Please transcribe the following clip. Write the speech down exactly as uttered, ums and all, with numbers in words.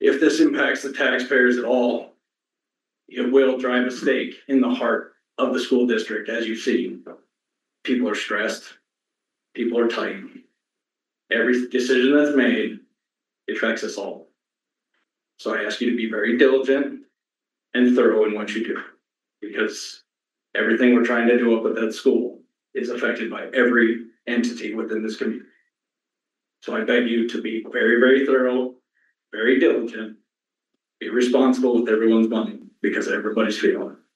if this impacts the taxpayers at all, it will drive a stake in the heart of the school district, as you see. People are stressed, people are tight. Every decision that's made affects us all. So I ask you to be very diligent and thorough in what you do, because everything we're trying to do up at that school is affected by every entity within this community. So I beg you to be very, very thorough, very diligent, be responsible with everyone's money, because everybody's feeling it.